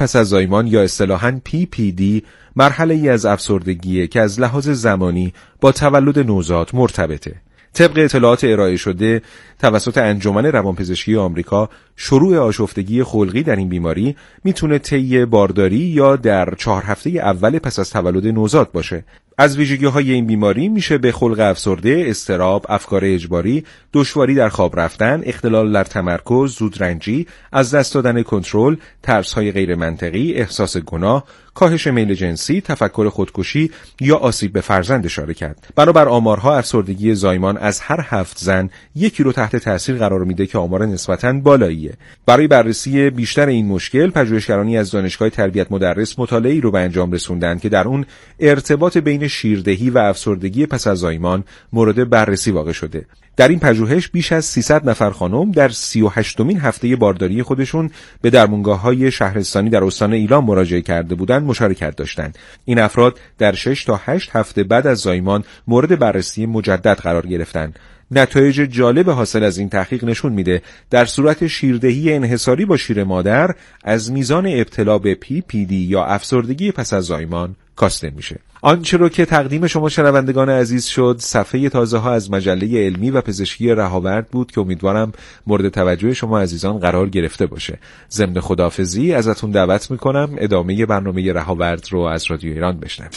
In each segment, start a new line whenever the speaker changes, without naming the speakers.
پس از زایمان یا اصطلاحاً PPD مرحله‌ای از افسردگیه که از لحاظ زمانی با تولد نوزاد مرتبطه. طبق اطلاعات ارائه شده توسط انجمن روانپزشکی آمریکا، شروع آشفتگی خلقی در این بیماری میتونه طی بارداری یا در 4 هفته اول پس از تولد نوزاد باشه. از ویژگی‌های این بیماری میشه به خلق افسرده، اضطراب، افکار اجباری، دشواری در خواب رفتن، اختلال در تمرکز، زودرنجی، از دست دادن کنترل، ترس‌های غیر منطقی، احساس گناه، کاهش میل جنسی، تفکر خودکشی یا آسیب به فرزند اشاره کرد. بنابر آمارها افسردگی زایمان از هر 7 زن یکی رو تحت تاثیر قرار میده که آمار نسبتاً بالاییه. برای بررسی بیشتر این مشکل، پژوهشگرانی از دانشگاه تربیت مدرس مطالعه‌ای رو به انجام رسوندن که در اون ارتباط بین شیردهی و افسردگی پس از زایمان مورد بررسی واقع شده. در این پژوهش بیش از 300 نفر خانم در 38مین هفته بارداری خودشون به درمانگاه‌های شهرستانی در استان ایلام مراجعه کرده بودند مشارکت داشتند. این افراد در 6 تا 8 هفته بعد از زایمان مورد بررسی مجدد قرار گرفتند. نتایج جالب حاصل از این تحقیق نشون میده در صورت شیردهی انحصاری با شیر مادر از میزان ابتلا به PPD یا افسردگی پس از زایمان کاسته میشه. آنچه رو که تقدیم شما شنوندگان عزیز شد صفحه تازه ها از مجله علمی و پزشکی رهاورد بود که امیدوارم مورد توجه شما عزیزان قرار گرفته باشه. ضمن خداحافظی ازتون دعوت میکنم ادامه برنامه رهاورد رو از رادیو ایران بشنوید.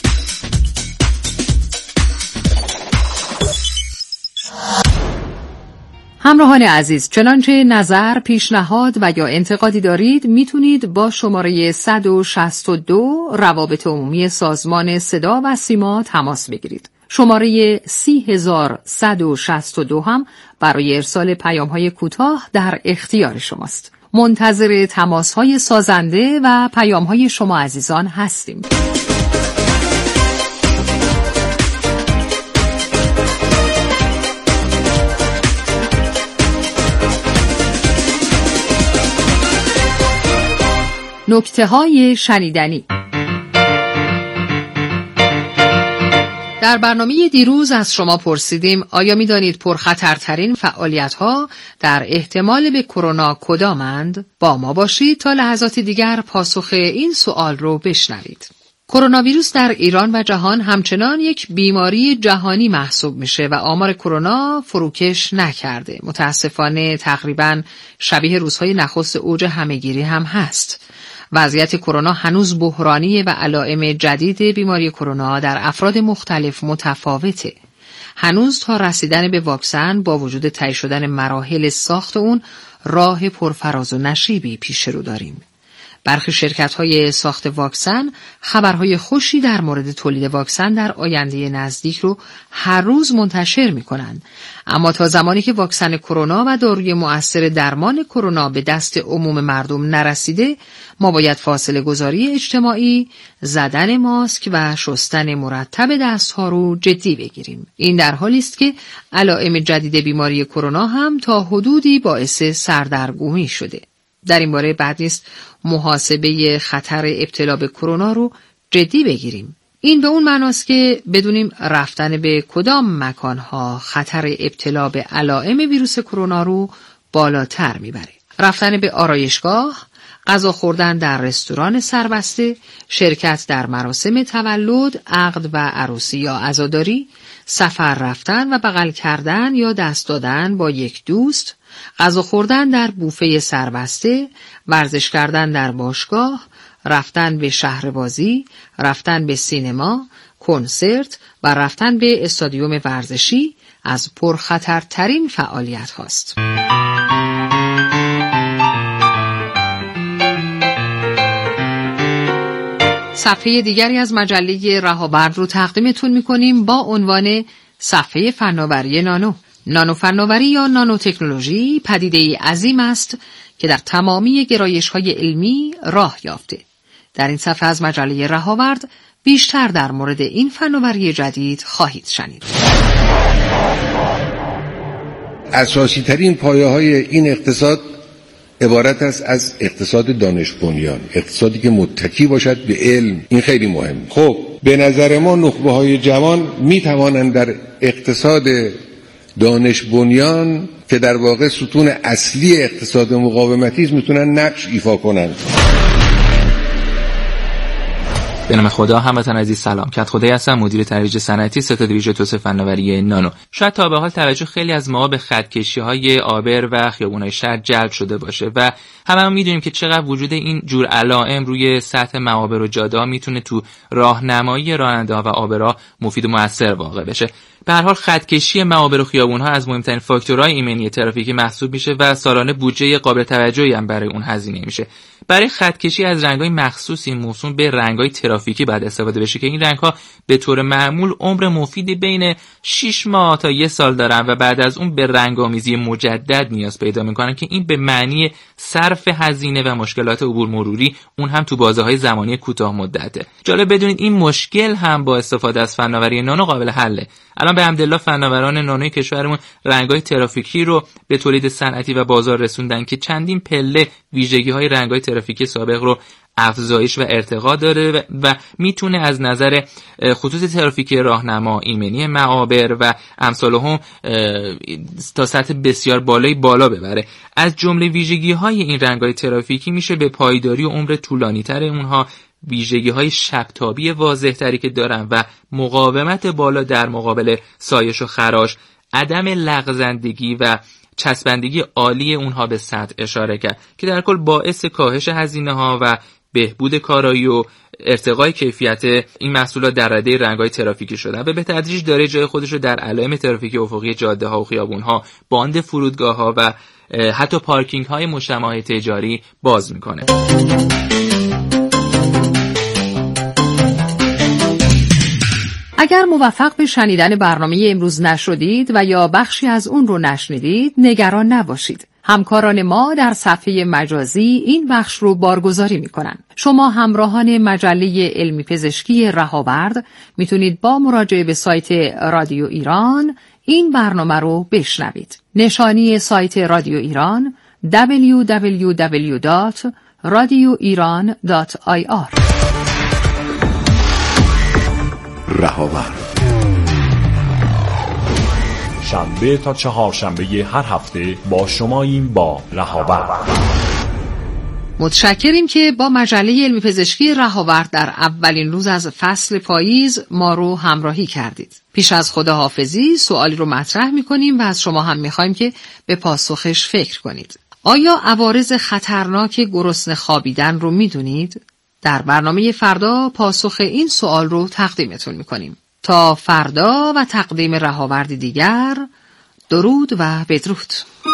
همراهان عزیز، چنانچه نظر، پیشنهاد و یا انتقادی دارید میتونید با شماره 162 روابط عمومی سازمان صدا و سیما تماس بگیرید. شماره 30162 هم برای ارسال پیام‌های کوتاه در اختیار شماست. منتظر تماس‌های سازنده و پیام‌های شما عزیزان هستیم. نکته‌های شنیدنی. در برنامه دیروز از شما پرسیدیم آیا می‌دانید پرخطرترین فعالیت‌ها در احتمال به کرونا کدامند؟ با ما باشید تا لحظات دیگر پاسخ این سوال رو بشنوید. کرونا ویروس در ایران و جهان همچنان یک بیماری جهانی محسوب میشه و آمار کرونا فروکش نکرده. متاسفانه تقریباً شبیه روزهای نخست اوج همه‌گیری هم هست. وضعیت کرونا هنوز بحرانیه و علائم جدید بیماری کرونا در افراد مختلف متفاوته. هنوز تا رسیدن به واکسن با وجود طی شدن مراحل ساخت اون راه پرفراز و نشیبی پیش رو داریم. برخی شرکت‌های ساخت واکسن خبرهای خوشی در مورد تولید واکسن در آینده نزدیک رو هر روز منتشر می‌کنند. اما تا زمانی که واکسن کرونا و داروی مؤثر درمان کرونا به دست عموم مردم نرسیده، ما باید فاصله گذاری اجتماعی، زدن ماسک و شستن مرتب دست‌ها رو جدی بگیریم. این در حالی است که علائم جدید بیماری کرونا هم تا حدودی باعث سردرگمی شده. در این باره بد نیست محاسبه خطر ابتلا به کرونا رو جدی بگیریم. این به اون معناست که بدونیم رفتن به کدام مکانها خطر ابتلا به علائم ویروس کرونا رو بالاتر میبره. رفتن به آرایشگاه، غذا خوردن در رستوران سربسته، شرکت در مراسم تولد، عقد و عروسی یا عزاداری، سفر رفتن و بغل کردن یا دست دادن با یک دوست، غذا خوردن در بوفه سربسته، ورزش کردن در باشگاه، رفتن به شهربازی، رفتن به سینما، کنسرت و رفتن به استادیوم ورزشی از پرخطرترین فعالیت هاست. صفحه دیگری از مجله رهاورد رو تقدیمتون می‌کنیم با عنوان صفحه فناوری نانو. نانو فناوری یا نانو تکنولوژی پدیده‌ای عظیم است که در تمامی گرایش‌های علمی راه یافته. در این صفحه از مجله رهاورد بیشتر در مورد این فناوری جدید خواهید شنید.
اساسی ترین پایه‌های این اقتصاد عبارت است از اقتصاد دانش بنیان، اقتصادی که متکی باشد به علم. این خیلی مهم. خب به نظر ما نخبه‌های جوان می‌توانند در اقتصاد دانش بنیان که در واقع ستون اصلی اقتصاد مقاومتی است میتونن نقش ایفا کنند.
به نام خدا. هموطن عزیز سلام. کدخدایی هستم، مدیر ترویج صنعتی ستاد ویژه توسعه فناوری نانو. شاید تا به حال توجه خیلی از ما به خطکشی‌های آبر و خیابون‌های شهر جلب شده باشه و همه می‌دونیم که چقدر وجود این جور علائم روی سطح معابر و جاده‌ها میتونه تو راهنمایی راننده‌ها و آبرها مفید و مؤثر واقع بشه. به هر حال خطکشی معابر و خیابون‌ها از مهمترین فاکتورهای ایمنی ترافیکی محسوب میشه و سالانه بودجه قابل توجهی هم برای اون هزینه میشه. برای خطکشی از رنگ‌های مخصوصی موسوم به رنگ‌های ترافیکی بعد استفاده بشه که این رنگ‌ها به طور معمول عمر مفیدی بین 6 ماه تا 1 سال دارن و بعد از اون به رنگ‌آمیزی مجدد نیاز پیدا می‌کنن که این به معنی صرف هزینه و مشکلات عبور مروری، اون هم تو بازه‌های زمانی کوتاه مدته. جالب بدونید این مشکل هم با استفاده از فناوری نانو قابل حله. الان به حمدالله فناوران نانوی کشورمون رنگ‌های ترافیکی رو به تولید صنعتی و بازار رسوندن که چندین پله ویژگی‌های رنگ‌های ترافیکی سابق رو افزایش و ارتقا داره و میتونه از نظر خطوط ترافیکی راهنما، ایمنی معابر و امثالهم تا سطح بسیار بالایی بالا ببره. از جمله ویژگی‌های این رنگ‌های ترافیکی میشه به پایداری و عمر طولانی‌تر اونها، ویژگی‌های شب‌تابی واضح‌تری که دارن و مقاومت بالا در مقابل سایش و خراش، عدم لغزندگی و چسبندگی عالی اونها به سطح اشاره کرد که در کل باعث کاهش هزینه‌ها و بهبود کارایی و ارتقای کیفیت این محصولات در رده رنگ‌های ترافیکی شدن و به تدریج داره جای خودش رو در علائم ترافیکی افقی جاده‌ها و خیابون‌ها، باند فرودگاه‌ها و حتی پارکینگ‌های مجتمعات تجاری باز می‌کنه.
اگر موفق به شنیدن برنامه امروز نشدید و یا بخشی از اون رو نشنیدید، نگران نباشید. همکاران ما در صفحه مجازی این بخش رو بارگذاری میکنن. شما همراهان مجله علمی پزشکی رهاورد میتونید با مراجعه به سایت رادیو ایران این برنامه رو بشنوید. نشانی سایت رادیو ایران www.radioiran.ir.
رهاورد شنبه تا چهارشنبه هر هفته با شماییم با رهاورد.
متشکریم که با مجله علمی پزشکی رهاورد در اولین روز از فصل پاییز ما رو همراهی کردید. پیش از خداحافظی سوالی رو مطرح می‌کنیم و از شما هم می‌خوایم که به پاسخش فکر کنید. آیا عوارض خطرناک گرسنه خوابیدن رو می‌دونید؟ در برنامه فردا پاسخ این سوال رو تقدیمتون می‌کنیم. تا فردا و تقدیم رهاوردی دیگر، درود و بدرود.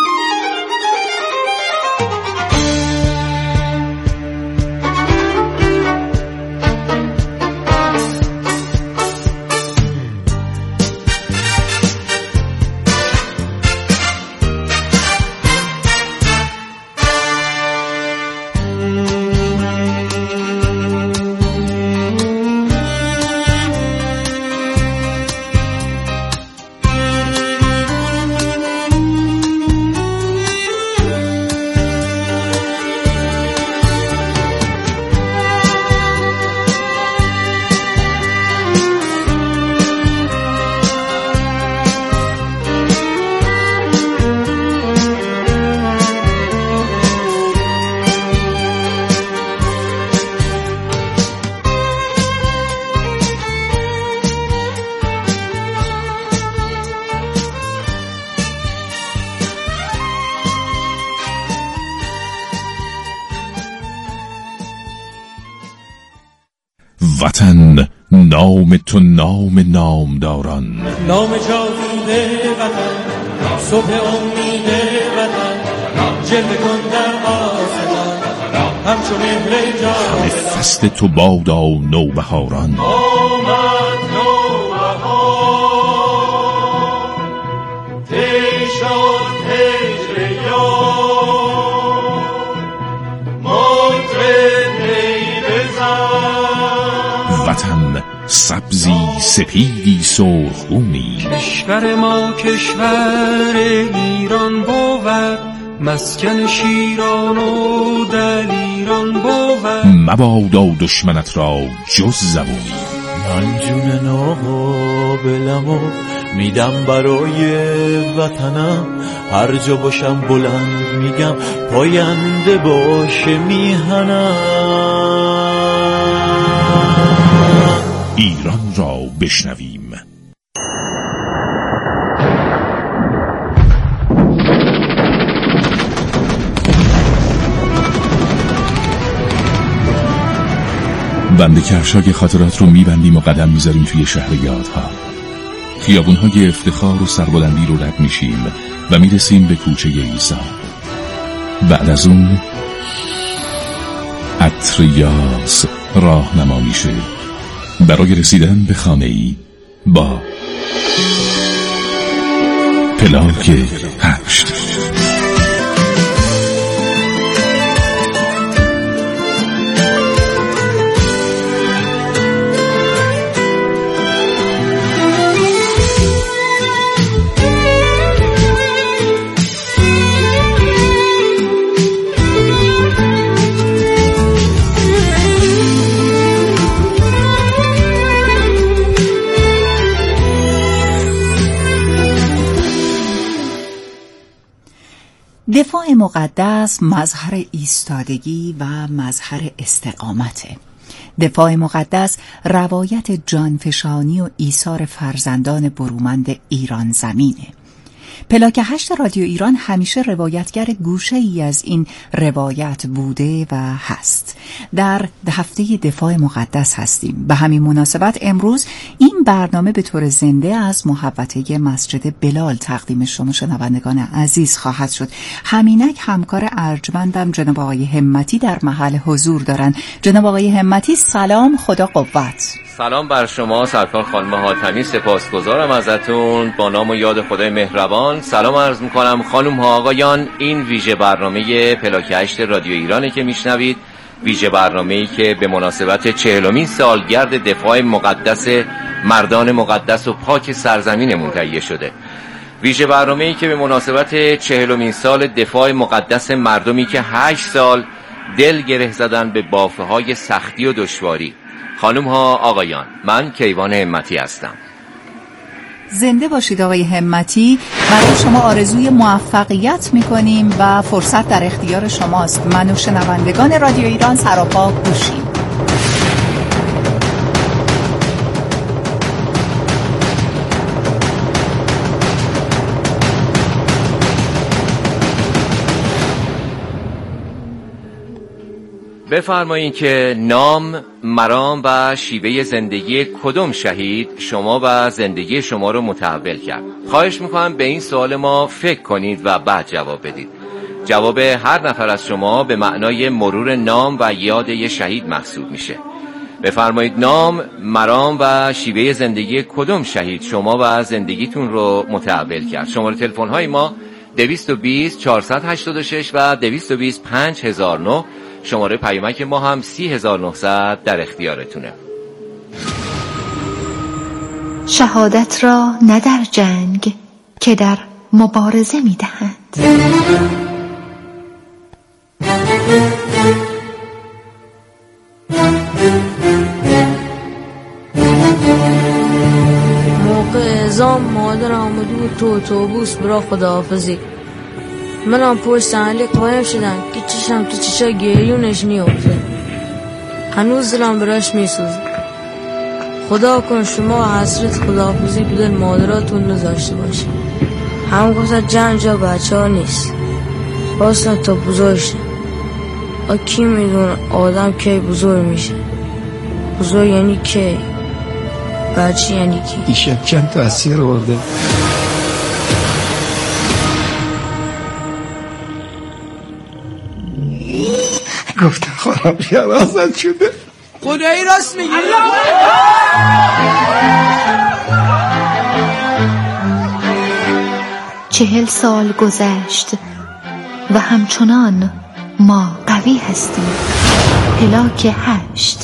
وطن نام تو نام نامداران،
نام جاوید وطن، صبح امید وطن، جلوه کن در آسمان همچون مهر جان.
فصل تو بادا نوبهاران،
آمد نوبهار تی شد هجر یار، مطرب نی بزن.
وطن سبزی سپیدی سرخگونی،
کشور ما کشور ایران بود، مسکن شیران و دلیران بود.
مبادا دشمنت را جز زبونی،
من جون ناقابلمو میدم برای وطنم، هر جا باشم بلند میگم پاینده باشه میهنم.
ایران را بشنویم. بند کفشای خاطرات رو میبندیم و قدم میذاریم توی شهر یادها. خیابونهای افتخار و سربلندی رو رد میشیم و میرسیم به کوچه عیسی. بعد از اون عطر یاس راهنما میشه برای رسیدن به خانه‌ای با پلاک 8.
دفاع مقدس مظهر ایستادگی و مظهر استقامته. دفاع مقدس روایت جانفشانی و ایثار فرزندان برومند ایران زمینه. پلاک 8 رادیو ایران همیشه روایتگر گوشه ای از این روایت بوده و هست. در هفته دفاع مقدس هستیم. به همین مناسبت امروز این برنامه به طور زنده از محوطه مسجد بلال تقدیم شما شنوندگان عزیز خواهد شد. همینک همکار ارجمندم جناب آقای همتی در محل حضور دارن. جناب آقای همتی سلام، خدا قوت.
سلام بر شما سرکار خانم حاتمی، سپاسگزارم ازتون. با نام و یاد خدای مهربان سلام عرض میکنم خانم ها آقایان. این ویژه برنامه پلاک 8 رادیو ایرانه که میشنوید. ویژه برنامه‌ای که به مناسبت 40مین سالگرد دفاع مقدس مردان مقدس و پاک سرزمینمون تهیه شده. ویژه برنامه‌ای که به مناسبت 40مین سال دفاع مقدس مردمی که 8 سال دل گره زدن به بافه‌های سختی و دشواری. خانم ها آقایان، من کیوان همتی هستم.
زنده باشید آقای همتی. برای شما آرزوی موفقیت میکنیم و فرصت در اختیار شماست. من و شنوندگان رادیو ایران سراپا گوشیم.
بفرمایید که نام، مرام و شیوه زندگی کدوم شهید شما و زندگی شما رو متحول کرد؟ خواهش میکنم به این سوال ما فکر کنید و بعد جواب بدید. جواب هر نفر از شما به معنای مرور نام و یاد یه شهید محسوب میشه. بفرمایید نام، مرام و شیوه زندگی کدوم شهید شما و زندگیتون رو متحول کرد؟ شماره تلفن های ما 220 486 و 220 5009. شماره پیامک ما هم 30900 در اختیارتونه.
شهادت را نه در جنگ که در مبارزه می‌دهند.
موقع اعزام مادر آمده بود تو اتوبوس برا خداحافظی. منم پشت صندلی قایم شدم که چشم تو چشای گریونش میافته. هنوز دلم براش میسوزه. خدا کن شما حسرت خداحافظی به دل مادراتون نذاشته باشید. هم گفتن جنگ جا بچه ها نیست، باستن تا بزرگ شد. کی میدونه آدم کی بزرگ میشه؟ بزرگ یعنی کی؟ بچه یعنی کی؟
دیشب چند تا اسیر آورده. گفتن خرابیار آزاد شده.
خدایی راست میگی؟
40 سال گذشت و همچنان ما قوی هستیم. پلاک 8.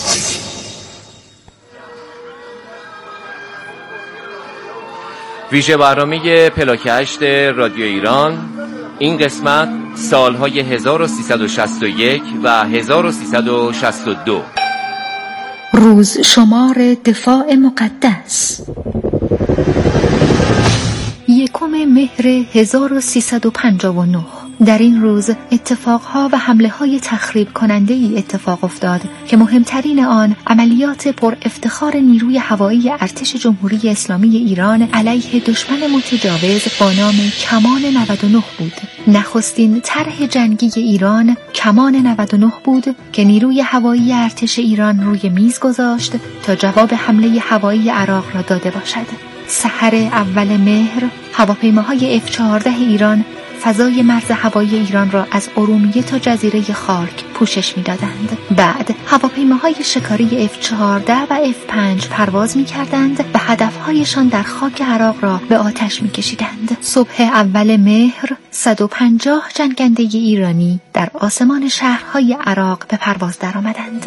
ویژه برنامه پلاک 8 رادیو ایران. این قسمت سالهای 1361 و 1362.
روز شمار دفاع مقدس 1 مهر 1359. در این روز اتفاقها و حمله‌های تخریب کننده‌ای اتفاق افتاد که مهمترین آن عملیات پر افتخار نیروی هوایی ارتش جمهوری اسلامی ایران علیه دشمن متجاوز با نام کمان 99 بود. نخستین طرح جنگی ایران کمان 99 بود که نیروی هوایی ارتش ایران روی میز گذاشت تا جواب حمله هوایی عراق را داده باشد. سحر اول مهر هواپیماهای F-14 ایران فضای مرز هوایی ایران را از ارومیه تا جزیره خارک پوشش می‌دادند. بعد هواپیماهای شکاری F-14 و F-5 پرواز می‌کردند و هدف‌هایشان در خاک عراق را به آتش می‌کشیدند. صبح اول مهر 150 جنگنده ایرانی در آسمان شهرهای عراق به پرواز درآمدند.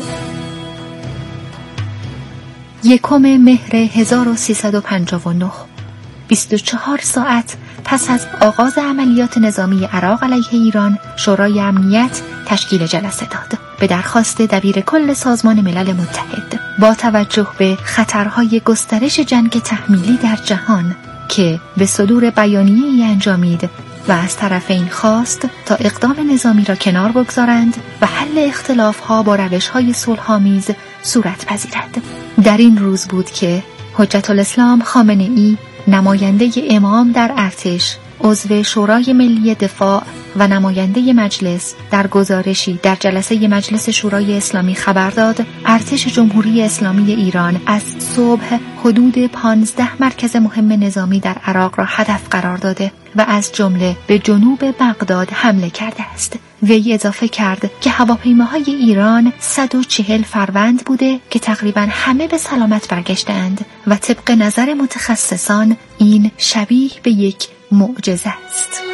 1 مهر 1359 24 ساعت پس از آغاز عملیات نظامی عراق علیه ایران، شورای امنیت تشکیل جلسه داد به درخواست دبیر کل سازمان ملل متحد با توجه به خطرهای گسترش جنگ تحمیلی در جهان که به صدور بیانیه‌ای انجامید و از طرفین خواست تا اقدام نظامی را کنار بگذارند و حل اختلافها با روش‌های صلح‌آمیز صورت پذیرد. در این روز بود که حجت الاسلام خامنه‌ای، نماینده امام در ارتش، عضو شورای ملی دفاع و نماینده مجلس، در گزارشی در جلسه مجلس شورای اسلامی خبر داد ارتش جمهوری اسلامی ایران از صبح حدود 15 مرکز مهم نظامی در عراق را هدف قرار داده و از جمله به جنوب بغداد حمله کرده است. وی اضافه کرد که هواپیماهای ایران 140 فروند بوده که تقریبا همه به سلامت برگشتند و طبق نظر متخصصان این شبیه به یک معجزه است.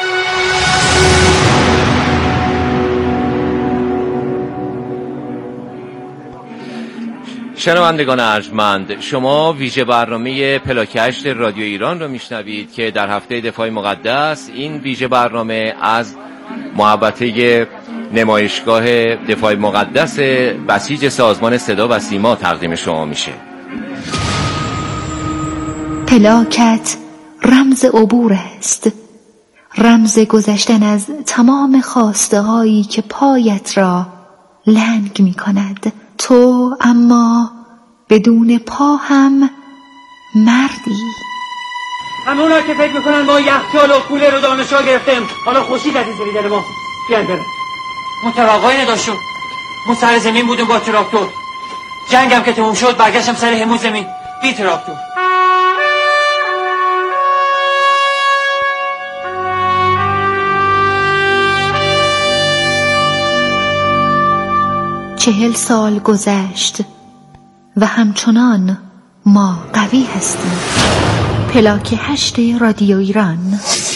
شنوندگان ارجمند، شما ویژه برنامه پلاک 8 رادیو ایران رو میشنوید که در هفته دفاع مقدس این ویژه برنامه از محوطه نمایشگاه دفاع مقدس بسیج سازمان صدا و سیما تقدیم شما میشه.
پلاکت رمز عبور است، رمز گذشتن از تمام خواسته هایی که پایت را لنگ می کند. تو اما بدون پا هم مردی.
همونا که فکر میکنن ما یخچال و کولر رو دانشگاه گرفتیم، حالا خوشی زدید زیر دل ما. بیاین بریم. اون تراغای نداشتم، ما سر زمین بودیم با تراکتور. جنگم که تموم شد برگشتم سر همون زمین بی تراکتور.
چهل سال گذشت و همچنان ما قوی هستیم. پلاک 8 رادیو ایران.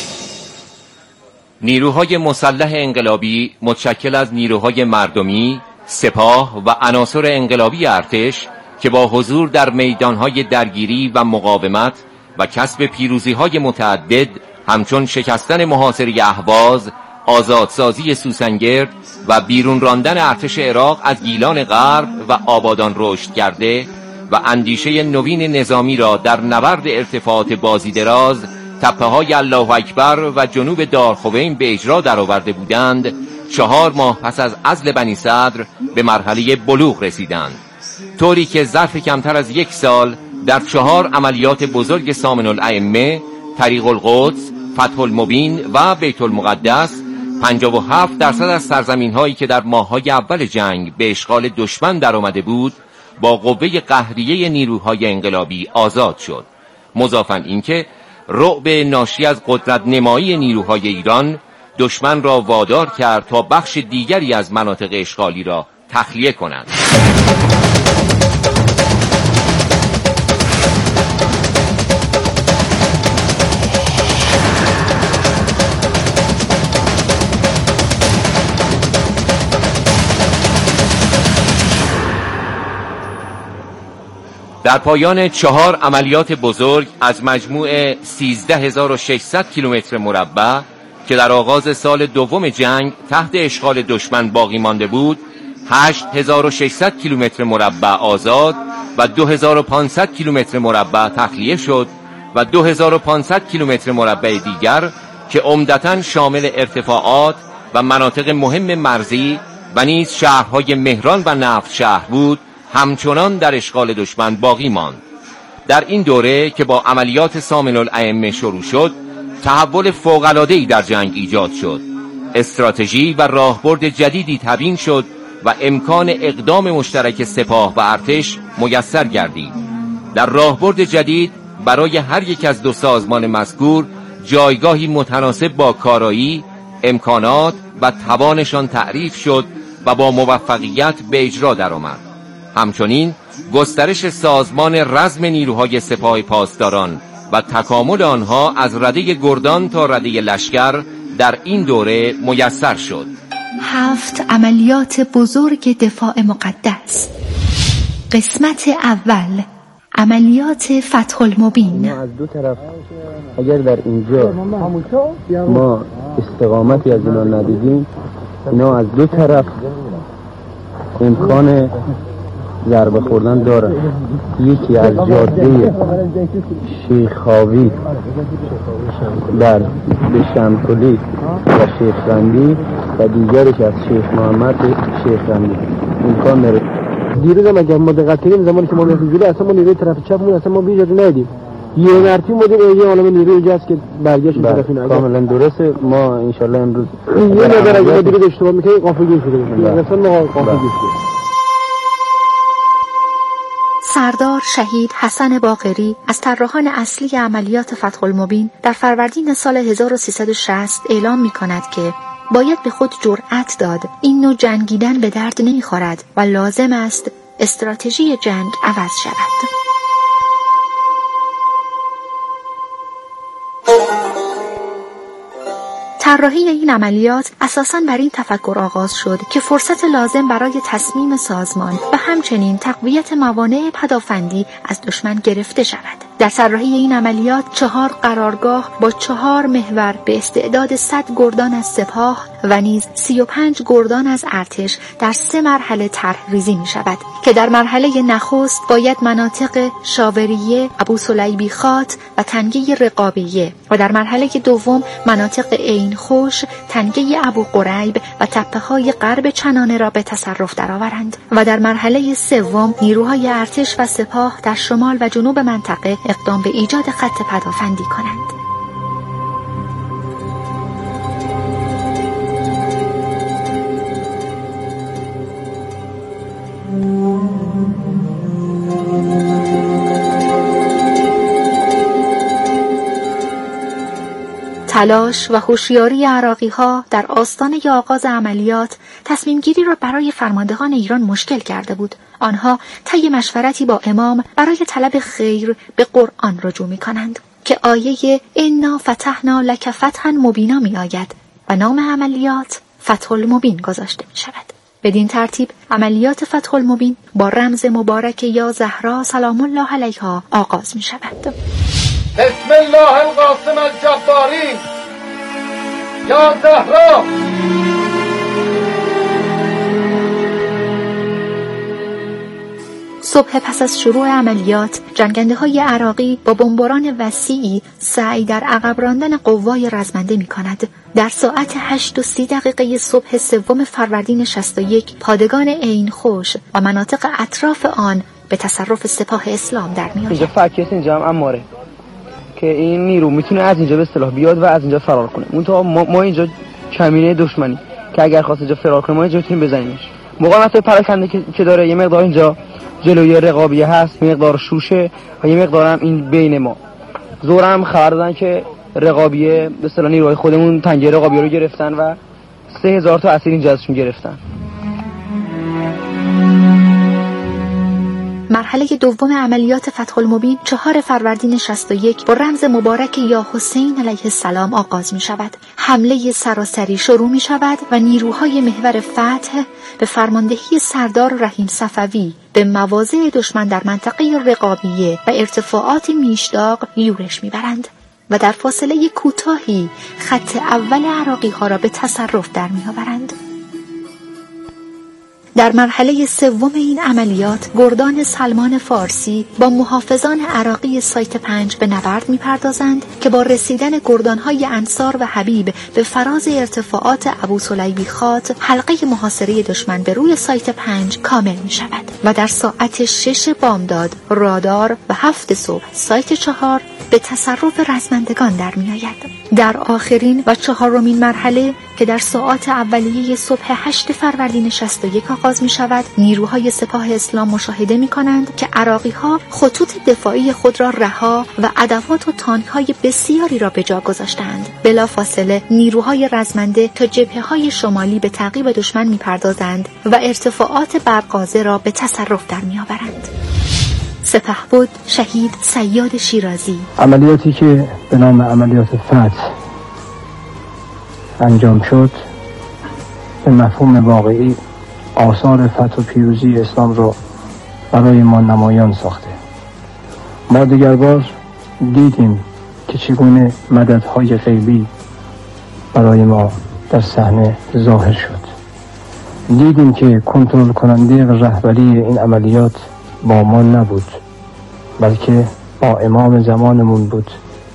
نیروهای مسلح انقلابی متشکل از نیروهای مردمی، سپاه و عناصر انقلابی ارتش که با حضور در میدانهای درگیری و مقاومت و کسب پیروزیهای متعدد همچون شکستن محاصره اهواز، آزادسازی سوسنگرد و بیرون راندن ارتش عراق از گیلان غرب و آبادان رشد کرده و اندیشه نوین نظامی را در نبرد ارتفاعات بازی دراز، تپه‌های الله اکبر و جنوب دارخوین به اجرا درآورده بودند. 4 ماه پس از عزل بنی صدر به مرحله بلوغ رسیدند، طوری که ظرف کمتر از 1 سال در 4 عملیات بزرگ سامن الائمه، طریق القدس، فتح المبین و بیت المقدس 57% از سرزمین‌هایی که در ماه‌های اول جنگ به اشغال دشمن درآمده بود با قوه قهریه نیروهای انقلابی آزاد شد. مضافاً اینکه رعب ناشی از قدرت نمایی نیروهای ایران دشمن را وادار کرد تا بخش دیگری از مناطق اشغالی را تخلیه کنند. در پایان 4 عملیات بزرگ از مجموع 13600 کیلومتر مربع که در آغاز سال دوم جنگ تحت اشغال دشمن باقی مانده بود، 8600 کیلومتر مربع آزاد و 2500 کیلومتر مربع تخلیه شد و 2500 کیلومتر مربع دیگر که عمدتاً شامل ارتفاعات و مناطق مهم مرزی و نیز شهرهای مهران و نفت شهر بود، همچنان در اشغال دشمن باقی ماند. در این دوره که با عملیات سامن الائمه شروع شد، تحول فوق‌العاده‌ای در جنگ ایجاد شد. استراتژی و راهبرد جدیدی تبیین شد و امکان اقدام مشترک سپاه و ارتش میسر گردید. در راهبرد جدید برای هر یک از دو سازمان مذکور جایگاهی متناسب با کارایی، امکانات و توانشان تعریف شد و با موفقیت به اجرا درآمد. همچنین گسترش سازمان رزم نیروهای سپاه پاسداران و تکامل آنها از رده گردان تا رده لشکر در این دوره میسر شد.
7 عملیات بزرگ دفاع مقدس. قسمت اول، عملیات فتح المبین.
ما از دو طرف اگر در اینجا ما استقامتی از اینا ندیدیم، اینا از دو طرف امکان ضربه خوردن داره. یکی از جاده شیخاوی در به شمکلی و شیخ رندی و دیگرش از شیخ محمد شیخ رندی امکان داره. دیروز هم اگر ما دقت کنیم زمانی که ما میرسیم جلو اصلا ما نیروی طرف چپمون اصلا ما بیجاده ندیدیم. یه مرتی بودیم یه عالمه نیروی اینجا هست که برگشت طرف اینا. کاملا درسته. ما ان شاء الله امروز یه نظر اگه دیگه اشتباه میکنیم غافلگیر شده باشیم. اصلا ما غافلگیر شدیم.
سردار شهید حسن باقری از طراحان اصلی عملیات فتح المبین در فروردین سال 1360 اعلام می‌کند که باید به خود جرأت داد این نوع جنگیدن به درد نمی‌خورد و لازم است استراتژی جنگ عوض شود. طراحی این عملیات اساساً بر این تفکر آغاز شد که فرصت لازم برای تصمیم سازمان و همچنین تقویت موانع پدافندی از دشمن گرفته شود. در طراحی این عملیات 4 قرارگاه با 4 محور به استعداد 100 گردان از سپاه و نیز 35 گردان از ارتش در 3 مرحله طرح ریزی می شود که در مرحله نخست باید مناطق شاوریه، ابو سلیبی خات و تنگه رقابیه و در مرحله دوم مناطق عین خوش، تنگه ابو قریب و تپه‌های غرب چنانه را به تصرف درآورند و در مرحله سوم نیروهای ارتش و سپاه در شمال و جنوب منطقه اقدام به ایجاد خط پدافندی کنند. تلاش و هوشیاری عراقی‌ها در آستانه آغاز عملیات تصمیم گیری را برای فرماندهان ایران مشکل کرده بود. آنها طی مشورتی با امام برای طلب خیر به قرآن رجوع می‌کنند که آیه انا فتحنا لک فتحا مبینا می‌آید و نام عملیات فتح المبین گذاشته می‌شود. بدین ترتیب عملیات فتح المبین با رمز مبارک یا زهرا سلام الله علیها آغاز می‌شود.
بسم الله القاسم الجباری یا زهرا.
صبح پس از شروع عملیات جنگنده‌های عراقی با بمباران وسیعی سعی در عقب راندن قوای رزمنده می‌کند. در ساعت 8:30 صبح 3 فروردین 61 پادگان عین خوش و مناطق اطراف آن به تصرف سپاه اسلام در می‌آید.
اینجا فکیس اینجا هم اماره که این نیرو میتونه از اینجا به اصطلاح بیاد و از اینجا فرار کنه. منتها ما اینجا کمینه دشمنی که اگر خواست اینجا فرار کنه ما اینجا میتونیم بزنیمش. مقاومت پراکنده که داره یه مقدار اینجا جلوی رقابیه هست، یه مقدار شوشه و یه مقدار هم این بین ما. زور هم خبر دادن که رقابیه به اصطلاح نیروهای خودمون تنگه رقابیه رو گرفتن و 3000 تا اسیر اینجا ازشون گرفتن.
مرحله دوم عملیات فتح المبین 4 فروردین 61 با رمز مبارک یا حسین علیه السلام آغاز می شود. حمله سراسری شروع می شود و نیروهای محور فتح به فرماندهی سردار رحیم صفوی به مواضع دشمن در منطقه رقابیه و ارتفاعات میشداق یورش می برند و در فاصله کوتاهی خط اول عراقی ها را به تصرف در می آورند. در مرحله سوم این عملیات گردان سلمان فارسی با محافظان عراقی سایت 5 به نبرد می‌پردازند که با رسیدن گردان‌های انصار و حبیب به فراز ارتفاعات ابو سلیبی خات حلقه محاصره دشمن به روی سایت 5 کامل می‌شود و در ساعت 6 بامداد رادار و 7 صبح سایت 4 به تصرف رزمندگان در می‌آید. در آخرین و چهارمین مرحله که در ساعات اولیه صبح 8 فروردین 61 آغاز می شود، نیروهای سپاه اسلام مشاهده می کنند که عراقی ها خطوط دفاعی خود را رها و ادوات و تانک های بسیاری را به جا گذاشتند. بلافاصله نیروهای رزمنده تا جبهه های شمالی به تعقیب دشمن می پردازند و ارتفاعات برقازه را به تصرف در می آورند. سپهبد شهید صیاد شیرازی.
عملیاتی که به نام عملیات فتح انجام شد به مفهوم واقعی آثار فتح و پیروزی اسلام رو برای ما نمایان ساخته. ما دیگر بار دیدیم که چگونه مددهای غیبی برای ما در صحنه ظاهر شد. دیدیم که کنترل کننده و رهبری این عملیات با ما نبود، بلکه با امام زمانمون بود،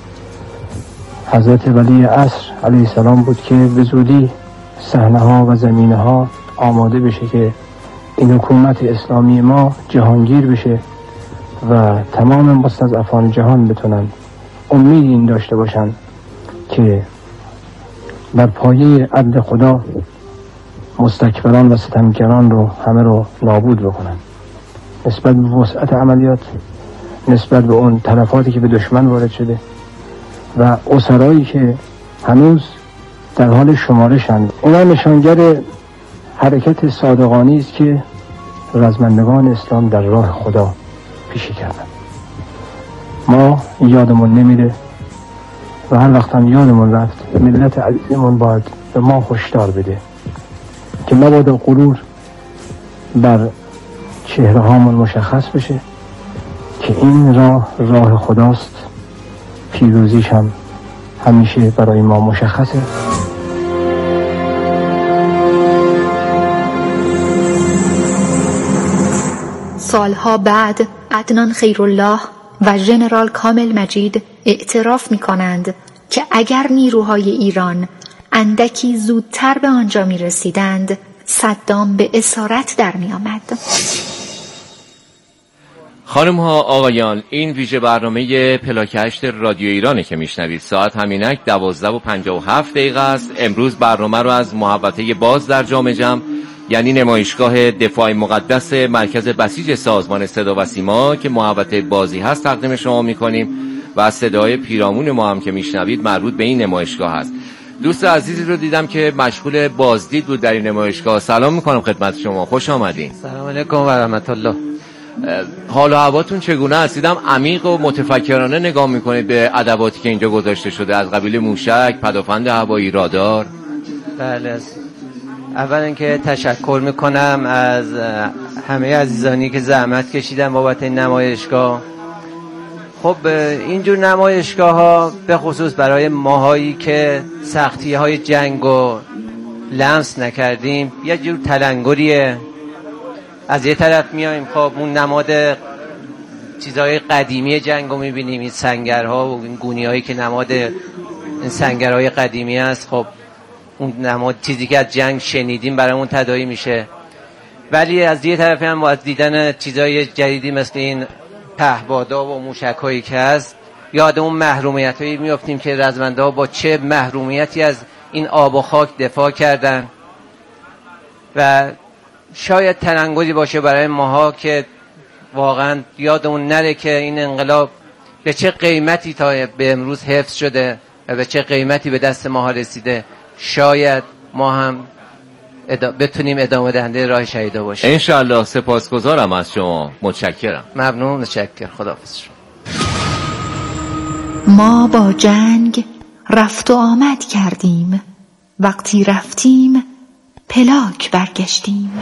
حضرت ولی عصر علیه السلام بود که به زودی صحنه ها و زمینه ها آماده بشه که این حکومت اسلامی ما جهانگیر بشه و تمام مستضعفان جهان بتونن امید این داشته باشن که بر پایه عدل خدا مستکبران و ستمگران رو همه رو نابود بکنن. نسبت به وسعت عملیات، نسبت به اون تلفاتی که به دشمن وارد شده و اسرایی که هنوز در حال شمارشند، اینا نشانگر حرکت صادقانه است که رزمندگان اسلام در راه خدا پیشی کردن. ما یادمون نمیره و هر وقت هم یادمون رفت ملت عزیزمون باید به ما هشدار بده که مبادا غرور بر چهره هامون مشخص بشه که این راه خداست، پیروزیش هم همیشه برای ما مشخصه.
سالها بعد عدنان خیرالله و ژنرال کامل مجید اعتراف می کنند که اگر نیروهای ایران اندکی زودتر به آنجا می رسیدند صدام به اسارت در می آمد.
خانم ها آقایان، این ویژه برنامه پلاک 8 رادیو ایرانه که میشنوید. ساعت همینک 12:57 است. امروز برنامه رو از محوطه باز در جام جم، یعنی نمایشگاه دفاع مقدس مرکز بسیج سازمان صدا و سیما که محوطه بازی هست تقدیم شما میکنیم و صدای پیرامون ما هم که میشنوید مربوط به این نمایشگاه هست. دوست عزیزی رو دیدم که مشغول بازدید بود در این نمایشگاه. سلام میکنم خدمت شما، خوش آمدین.
سلام علیکم و رحمت الله.
حال و هواتون چگونه است؟ دیدم عمیق و متفکرانه نگاه میکنید به ادواتی که اینجا گذاشته شده از قبیل موشک، پدافند هوایی، رادار.
بله، اول اینکه تشکر میکنم از همه عزیزانی که زحمت کشیدن بابت این نمایشگاه. خب اینجور نمایشگاه ها به خصوص برای ماهایی که سختی های جنگ رو لمس نکردیم یه جور تلنگریه. از یه طرف میایم خب اون نماد چیزهای قدیمی جنگ رو میبینیم، این سنگرها و این گونی هایی که نماد این سنگرهای قدیمی است. خب اون نماد چیزی که از جنگ شنیدیم برامون تداعی میشه. ولی از یه طرف هم با دیدن چیزهای جدیدی مثل این پهپادا و موشک‌هایی که هست یاد اون محرومیت‌هایی میافتیم که رزمنده‌ها با چه محرومیتی از این آب و خاک دفاع کردن و شاید تلنگری باشه برای ماها که واقعا یادمون نره که این انقلاب به چه قیمتی تا به امروز حفظ شده و به چه قیمتی به دست ماها رسیده. شاید ما هم بتونیم ادامه دهنده راه شهیدا باشیم
انشالله. سپاسگزارم از شما، متشکرم.
ممنون، متشکر. خداحافظ شما.
ما با جنگ رفت و آمد کردیم، وقتی رفتیم پلاک برگشتیم.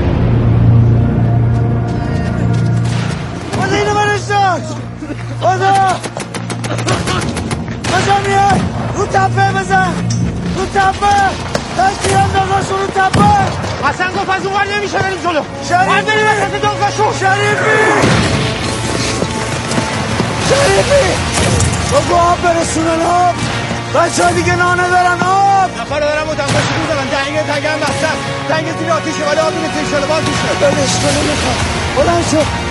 خدا اینو برش داشت، خدا میاد رو تپه بزن، رو تپه داشتی هم داشت رو تپه حسن گفت از اون ور نمیشه بریم جلو. باید بریم وسط دانگاشو. شریفی بگو آب برسونن آب. بچه ها دیگه نانه دارن آب. نفر دارم و دانگاشو میدارن. تنگه مصرف. تنگه زیر آتیشه ولی آب میرسه ایشالا باز میشه. بلش کنه میخواد. بلند شو.